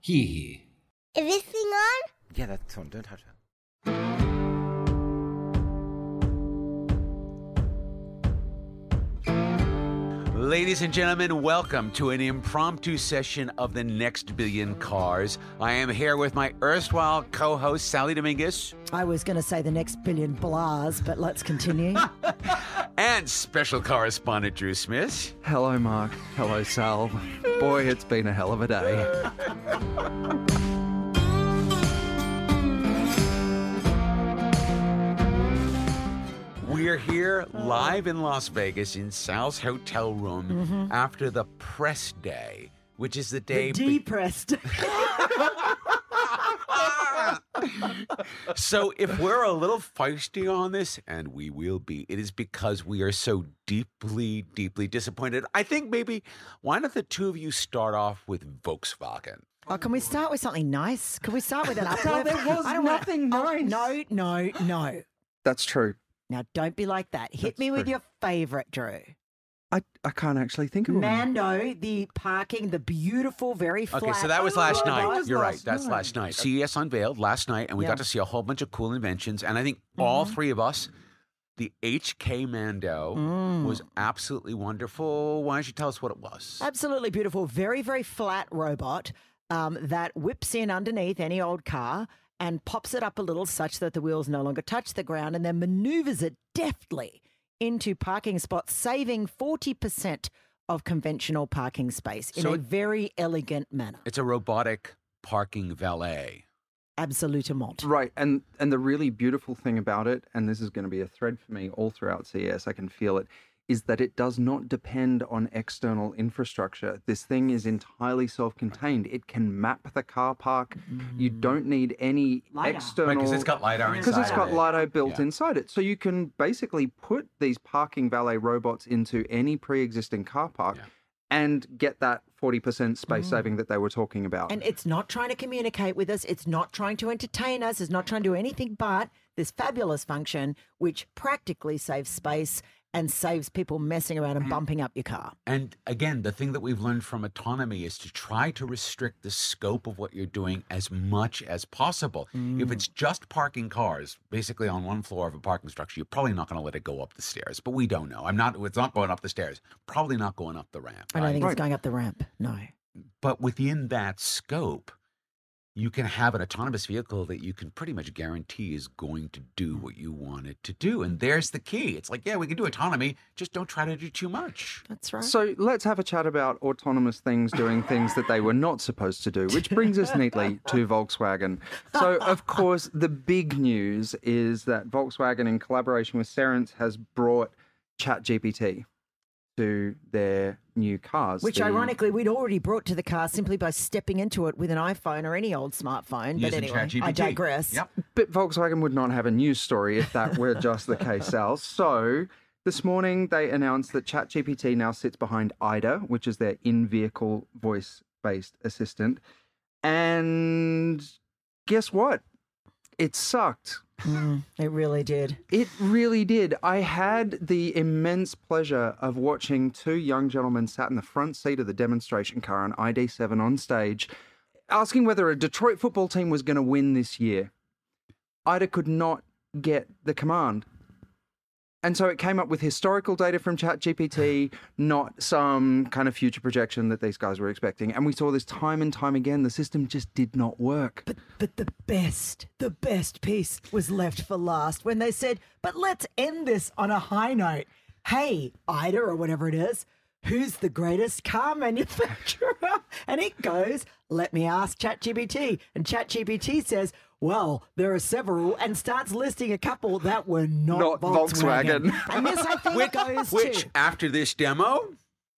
Hee. Is this thing on? Yeah, that's on. Don't touch it. Ladies and gentlemen, welcome to an impromptu session of the Next Billion Cars. I am here with my erstwhile co-host, Sally Dominguez. I was going to say the next billion blahs, but let's continue. And special correspondent, Drew Smith. Hello, Mark. Hello, Sal. Boy, it's been a hell of a day. We're here live in Las Vegas in Sal's hotel room after the press day, which is the day... Depressed. So if we're a little feisty on this, and we will be, it is because we are so deeply, deeply disappointed. I think maybe, why don't the two of you start off with Volkswagen? Oh, can we start with something nice? Can we start with an uplift? There was nothing nice. No. That's true. Now, don't be like that. Hit That's me with true. your favourite, Drew. I can't actually think of one. Mando, the parking, the beautiful, very flat. Okay, so that was last that night. was You're right. last That's night. last night. CES unveiled last night, and we Yeah. got to see a whole bunch of cool inventions. And I think all three of us, the HK Mando was absolutely wonderful. Why don't you tell us what it was? Absolutely beautiful. Very, very flat robot that whips in underneath any old car and pops it up a little such that the wheels no longer touch the ground and then maneuvers it deftly into parking spots, saving 40% of conventional parking space in So a it- very elegant manner. It's a robotic parking valet. Absolutement. Right, and the really beautiful thing about it, and this is going to be a thread for me all throughout CES, I can feel it, is that it does not depend on external infrastructure. This thing is entirely self-contained. It can map the car park. You don't need any LiDAR. external... Because it's got LiDAR inside. Because it's got of it. LiDAR built Yeah. inside it. So you can basically put these parking valet robots into any pre-existing car park Yeah. and get that 40% space saving that they were talking about. And it's not trying to communicate with us. It's not trying to entertain us. It's not trying to do anything but this fabulous function, which practically saves space and saves people messing around and bumping up your car. And again, the thing that we've learned from autonomy is to try to restrict the scope of what you're doing as much as possible. If it's just parking cars, basically on one floor of a parking structure, you're probably not going to let it go up the stairs. But we don't know. It's not going up the stairs. Probably not going up the ramp. I don't think Right. it's going up the ramp. No. But within that scope, you can have an autonomous vehicle that you can pretty much guarantee is going to do what you want it to do. And there's the key. It's like, yeah, we can do autonomy, just don't try to do too much. That's right. So let's have a chat about autonomous things doing things that they were not supposed to do, which brings us neatly to Volkswagen. So, of course, the big news is that Volkswagen, in collaboration with Cerence, has brought ChatGPT to their new cars. Which, ironically, we'd already brought to the car simply by stepping into it with an iPhone or any old smartphone. But Using anyway, ChatGPT. I digress. Yep. But Volkswagen would not have a news story if that were just the case, Sal. So this morning they announced that ChatGPT now sits behind IDA, which is their in-vehicle voice-based assistant. And guess what? It sucked. It really did. It really did. I had the immense pleasure of watching two young gentlemen sat in the front seat of the demonstration car on ID7 on stage, asking whether a Detroit football team was going to win this year. IDA could not get the command. And so it came up with historical data from ChatGPT, not some kind of future projection that these guys were expecting. And we saw this time and time again. The system just did not work. But the best piece was left for last when they said, but let's end this on a high note. Hey, IDA or whatever it is, who's the greatest car manufacturer? And it goes, let me ask ChatGPT. And ChatGPT says, well, there are several, and starts listing a couple that were not Volkswagen. And this, I think, goes Which, to... after this demo,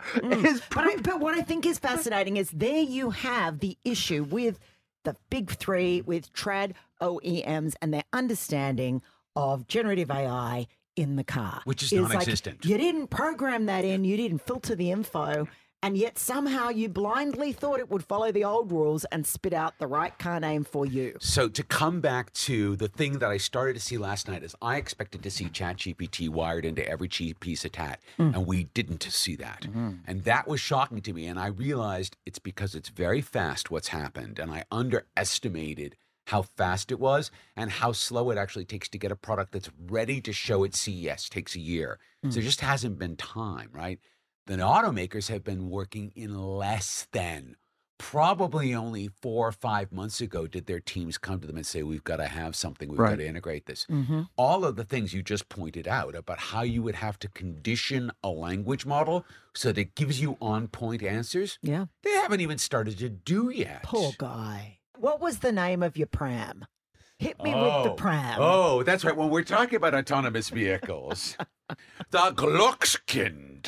But what I think is fascinating is there you have the issue with the big three, with trad OEMs and their understanding of generative AI in the car. Which is It's like, non-existent. you didn't program that in, you didn't filter the info, and yet somehow you blindly thought it would follow the old rules and spit out the right car name for you. So to come back to the thing that I started to see last night is I expected to see ChatGPT wired into every cheap piece of tat, and we didn't see that. And that was shocking to me. And I realized it's because it's very fast what's happened, and I underestimated how fast it was and how slow it actually takes to get a product that's ready to show at CES. Takes a year. So there just hasn't been time, right? The automakers have been working in less than probably only 4 or 5 months ago did their teams come to them and say, we've got to have something, we've got to integrate this. All of the things you just pointed out about how you would have to condition a language model so that it gives you on-point answers, Yeah. they haven't even started to do yet. Poor guy. What was the name of your pram? Hit me with the pram. Oh, that's right. When we're talking about autonomous vehicles, the Glückskind.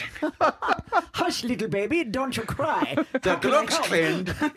Hush, little baby, don't you cry. The How can I help? Glückskind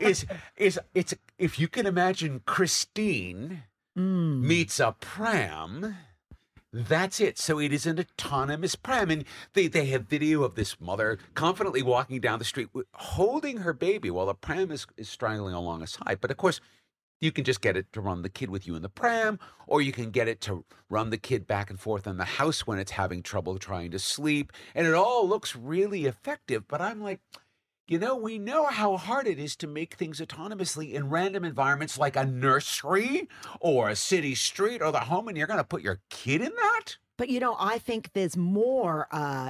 it's if you can imagine Christine meets a pram, that's it. So it is an autonomous pram. And they have video of this mother confidently walking down the street holding her baby while the pram is straggling along a side. But of course, you can just get it to run the kid with you in the pram, or you can get it to run the kid back and forth in the house when it's having trouble trying to sleep. And it all looks really effective. But I'm like, you know, we know how hard it is to make things autonomously in random environments like a nursery or a city street or the home, and you're going to put your kid in that? But, you know, I think there's more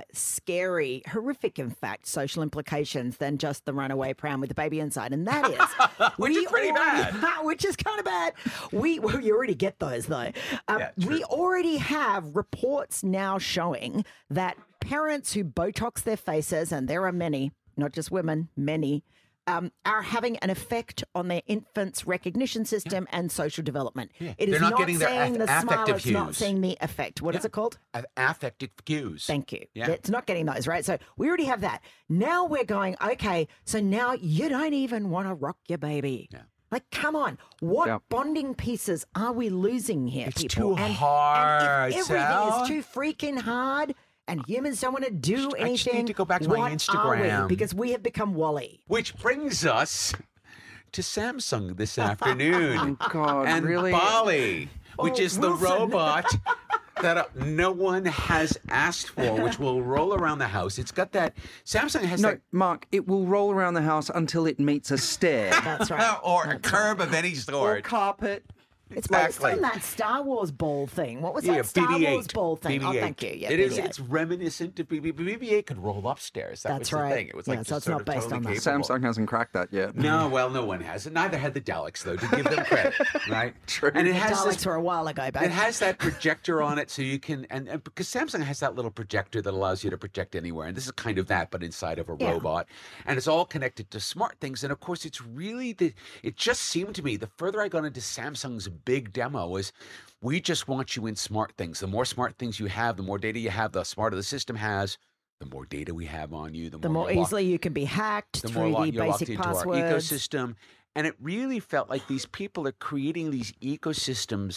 scary, horrific, in fact, social implications than just the runaway pram with the baby inside. And that is... Which is pretty bad. Which is kind of bad. Well, you already get those, though. Yeah, true. We already have reports now showing that parents who Botox their faces, and there are many, not just women, many, are having an effect on their infant's recognition system and social development. Yeah. It is They're not getting their seeing the smile, affective it's not cues. seeing the effect. What is it called? Affective cues. Thank you. Yeah. It's not getting those, right? So we already have that. Now we're going, okay, so now you don't even want to rock your baby. Yeah. Like, come on. What Yeah. bonding pieces are we losing here, It's people? too hard, And if everything Sal. is too freaking hard and humans don't want to do anything, I just need to go back to my what are Instagram. we? Because we have become Wally. Which brings us to Samsung this afternoon. God, and really? Bali, which Oh, is the Wilson. robot that no one has asked for, which will roll around the house. It's got that. Samsung has No, that. Mark, it will roll around the house until it meets a stair That's right. Or a curb of any or sort. carpet. It's Exactly. based on that Star Wars ball thing. What was Yeah, that Star BB-8. Wars ball thing? Oh, BB-8. thank you. Yeah, it is. BB-8. It's reminiscent of BB. BB-8 could roll upstairs. That That's was the right. thing. It was Yeah, like so just it's sort not of based totally on that. capable. Samsung hasn't cracked that yet. No, well, no one has. Neither had the Daleks, though, to give them credit, right? True. And it The has Daleks this were a while ago, babe. It has that projector on it, so you can, and because Samsung has that little projector that allows you to project anywhere, and this is kind of that, but inside of a Yeah. robot, and it's all connected to smart things, and of course, it's really it just seemed to me, the further I got into Samsung's big demo was, we just want you in smart things. The more smart things you have, the more data you have, the smarter the system has, the more data we have on you, the more you're locked- easily you can be hacked the through more the you're locked basic into our passwords. ecosystem. And it really felt like these people are creating these ecosystems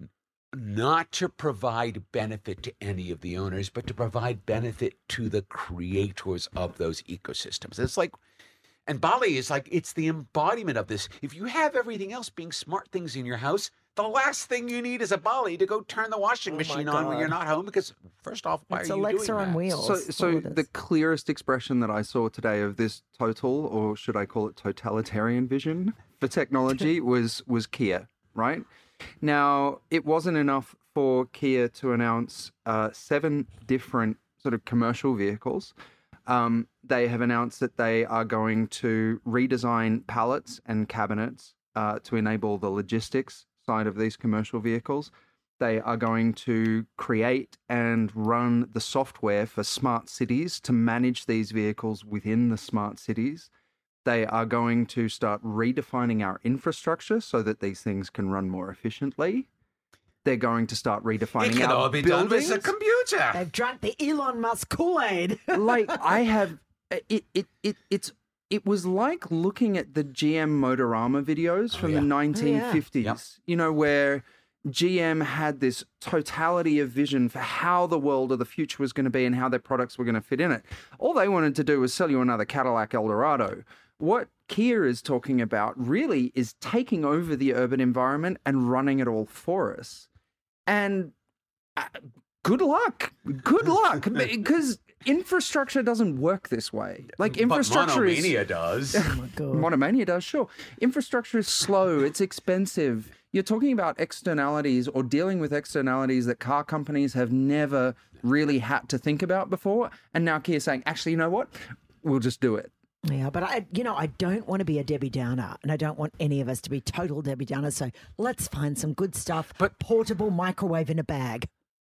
not to provide benefit to any of the owners, but to provide benefit to the creators of those ecosystems. It's like, and Bali is like, it's the embodiment of this. If you have everything else being smart things in your house, the last thing you need is a Bali to go turn the washing machine on when God. you're not home, because first off, why It's are you Alexa doing on that? wheels. So, That's all it the is. clearest expression that I saw today of this total, or should I call it totalitarian vision for technology was Kia, right? Now, it wasn't enough for Kia to announce 7 different sort of commercial vehicles. They have announced that they are going to redesign pallets and cabinets to enable the logistics side of these commercial vehicles. They are going to create and run the software for smart cities to manage these vehicles within the smart cities. They are going to start redefining our infrastructure so that these things can run more efficiently. They're going to start It redefining can all our be done with buildings. a computer. They've drunk the Elon Musk Kool-Aid. Like I have, it was like looking at the GM Motorama videos from yeah. the 1950s. Yep. You know, where GM had this totality of vision for how the world of the future was going to be and how their products were going to fit in it. All they wanted to do was sell you another Cadillac Eldorado. What Kia is talking about really is taking over the urban environment and running it all for us. And good luck. Good luck. Because infrastructure doesn't work this way. Like infrastructure but Monomania does. Oh my God. Monomania does, sure. Infrastructure is slow. It's expensive. You're talking about externalities or dealing with externalities that car companies have never really had to think about before. And now Kia's saying, actually, you know what? We'll just do it. Yeah, but I don't want to be a Debbie Downer, and I don't want any of us to be total Debbie Downers. So let's find some good stuff. But portable microwave in a bag.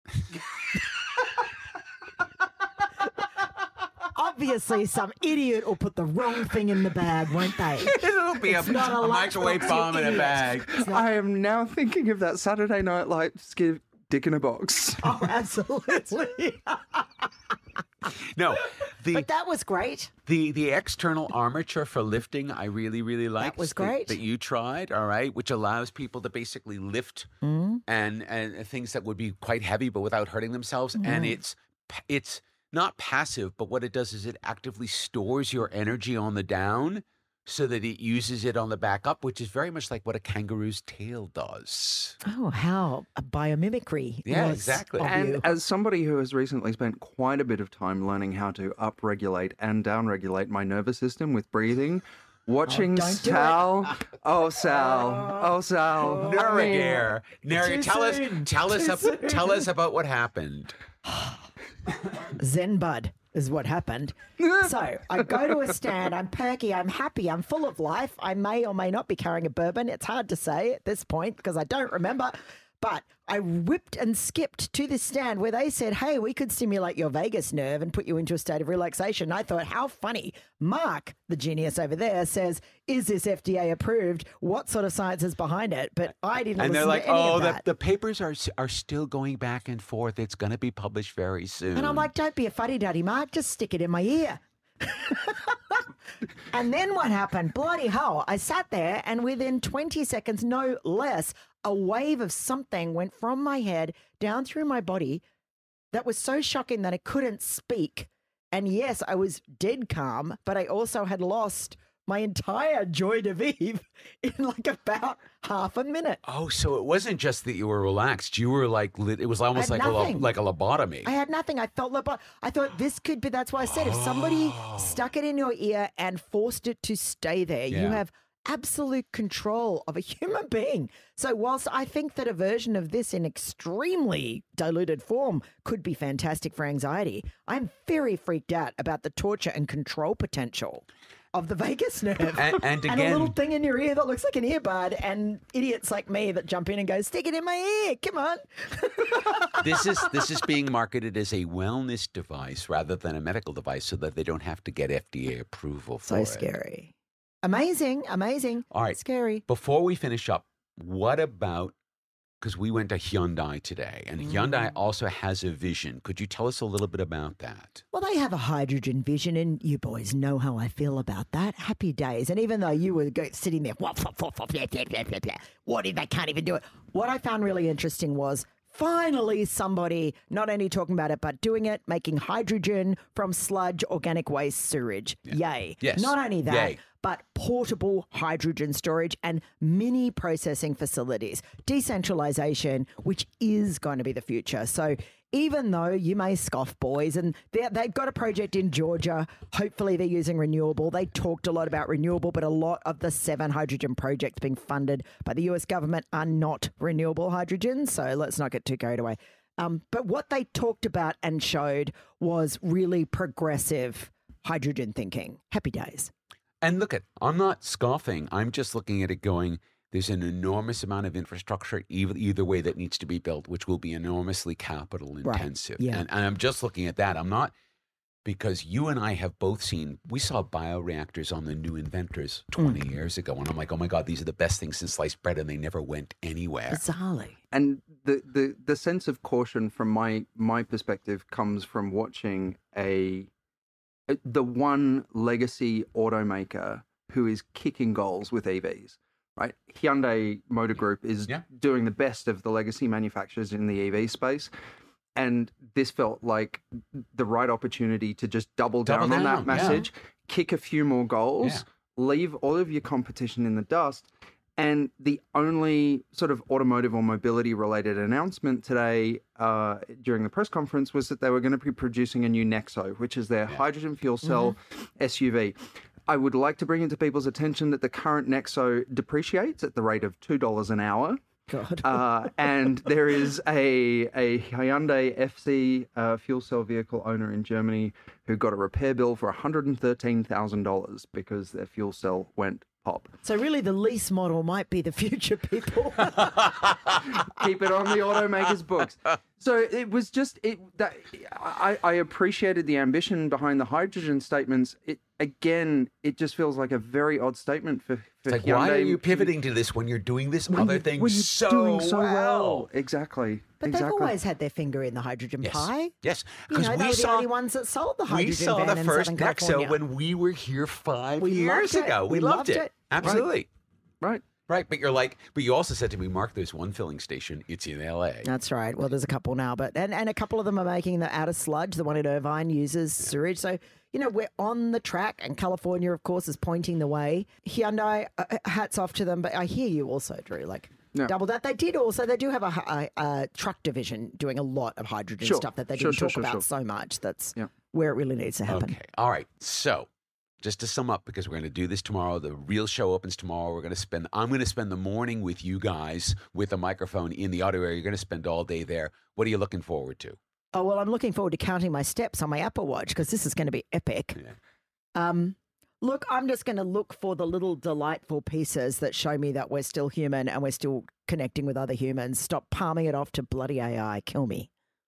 Obviously, some idiot will put the wrong thing in the bag, won't they? it'll be a not a microwave lunchbox, bomb you in a idiot. bag. I am now thinking of that Saturday Night Live skit, Dick in a Box. Oh, absolutely. No, But that was great. the external armature for lifting, I really liked. was great. That you tried, all right, which allows people to basically lift and things that would be quite heavy but without hurting themselves. And it's not passive, but what it does is it actively stores your energy on the down so that it uses it on the back up, which is very much like what a kangaroo's tail does. Oh, how a biomimicry. Yeah, was exactly. of And you. as somebody who has recently spent quite a bit of time learning how to upregulate and downregulate my nervous system with breathing, watching don't do it. Sal, oh Sal, Nuragare. Too soon. Tell us about what happened. Zen bud is what happened. So I go to a stand. I'm perky. I'm happy. I'm full of life. I may or may not be carrying a bourbon. It's hard to say at this point because I don't remember. But I whipped and skipped to this stand where they said, hey, we could stimulate your vagus nerve and put you into a state of relaxation. I thought, how funny. Mark, the genius over there, says, is this FDA approved? What sort of science is behind it? But I didn't And listen they're like, to any oh, of that. the papers are still going back and forth. It's going to be published very soon. And I'm like, don't be a fuddy-duddy, Mark. Just stick it in my ear. And then what happened? Bloody hell. I sat there and within 20 seconds, no less, a wave of something went from my head down through my body that was so shocking that I couldn't speak. And yes, I was dead calm, but I also had lost my entire joy de vivre in like about half a minute. Oh, so it wasn't just that you were relaxed. You were like, it was almost I like had nothing. like a lobotomy. I had nothing. I felt I thought this could be, that's why I said if somebody stuck it in your ear and forced it to stay there, you Yeah. have absolute control of a human being. So whilst I think that a version of this in extremely diluted form could be fantastic for anxiety, I'm very freaked out about the torture and control potential of the vagus nerve. And And a again, little thing in your ear that looks like an earbud, and idiots like me that jump in and go, stick it in my ear, come on. this is being marketed as a wellness device rather than a medical device, so that they don't have to get FDA approval for So it. scary. Amazing. All right. Scary. Before we finish up, what about, because we went to Hyundai today, and Hyundai also has a vision. Could you tell us a little bit about that? Well, they have a hydrogen vision, and you boys know how I feel about that. Happy days. And even though you were sitting there, what if they can't even do it? What I found really interesting was finally somebody not only talking about it, but doing it, making hydrogen from sludge, organic waste, sewage. Yay. Yes. Not only that, Yay. but portable hydrogen storage and mini processing facilities. Decentralization, which is going to be the future. So even though you may scoff, boys, and they've got a project in Georgia, hopefully they're using renewable. They talked a lot about renewable, but a lot of the 7 hydrogen projects being funded by the US government are not renewable hydrogen. So let's not get too carried away. But what they talked about and showed was really progressive hydrogen thinking. Happy days. And look I'm not scoffing. I'm just looking at it going, there's an enormous amount of infrastructure either way that needs to be built, which will be enormously capital intensive. yeah. And I'm just looking at that. I'm not, because you and I have both seen, we saw bioreactors on the New Inventors 20 years ago. And I'm like, oh my God, these are the best things since sliced bread, and they never went anywhere. Bizarrely. And the sense of caution from my perspective comes from watching the one legacy automaker who is kicking goals with EVs. right? Hyundai Motor Group is Yeah. doing the best of the legacy manufacturers in the EV space. And this felt like the right opportunity to just double down on that yeah. message, kick a few more goals, leave all of your competition in the dust. And the only sort of automotive or mobility related announcement today during the press conference was that they were going to be producing a new Nexo, which is their hydrogen fuel cell SUV. I would like to bring into people's attention that the current Nexo depreciates at the rate of $2 an hour. God. And there is a Hyundai FC fuel cell vehicle owner in Germany who got a repair bill for $113,000 because their fuel cell went pop. So really the lease model might be the future, people. Keep it on the automaker's books. So it was just I appreciated the ambition behind the hydrogen statements. It just feels like a very odd statement for It's like, Hyundai. why are you pivoting to this when you're doing this other thing when you're so, doing so well? Exactly. But exactly. they've always had their finger in the hydrogen pie. Yes, You know, they we were the saw only ones that sold the hydrogen we saw van the in first Southern Nexo California. when we were here 5 We years loved it. ago. We loved loved it. Absolutely. Right. Right, but you also said to me, Mark, there's one filling station. It's in LA. That's right. Well, there's a couple now, but and a couple of them are making the out of sludge. The one in Irvine uses sewage. So, you know, we're on the track, and California, of course, is pointing the way. Hyundai, hats off to them. But I hear you also, Drew, double that. They do have a truck division doing a lot of hydrogen stuff that they didn't talk about so much. That's where it really needs to happen. Okay. All right. So, just to sum up, because we're going to do this tomorrow, the real show opens tomorrow. I'm going to spend the morning with you guys with a microphone in the audio area. You're going to spend all day there. What are you looking forward to? Oh, well, I'm looking forward to counting my steps on my Apple Watch because this is going to be epic. Yeah. Look, I'm just going to look for the little delightful pieces that show me that we're still human and we're still connecting with other humans. Stop palming it off to bloody AI. Kill me.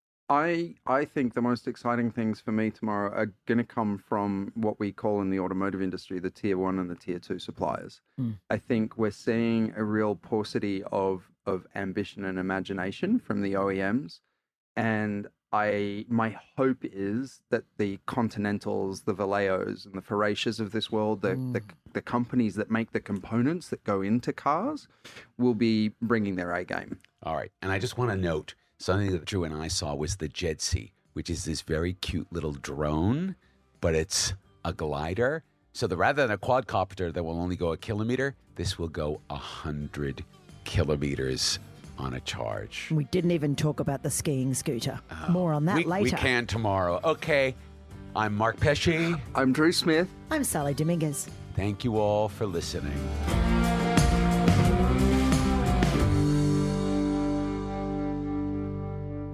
I think the most exciting things for me tomorrow are going to come from what we call in the automotive industry the tier 1 and the tier 2 suppliers. I think we're seeing a real paucity of ambition and imagination from the OEMs. And my hope is that the Continentals, the Valeos, and the Ferratias of this world, the companies that make the components that go into cars, will be bringing their A game. All right. And I just want to note, something that Drew and I saw was the Jedsea, which is this very cute little drone, but it's a glider. So rather than a quadcopter that will only go a kilometer, this will go 100 kilometers on a charge. We didn't even talk about the skiing scooter. More on that later. We can tomorrow. Okay. I'm Mark Pesce. I'm Drew Smith. I'm Sally Dominguez. Thank you all for listening.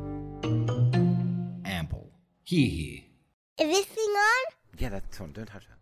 Ample. Hee hee. Is this thing on? Yeah, that's on. Don't touch that.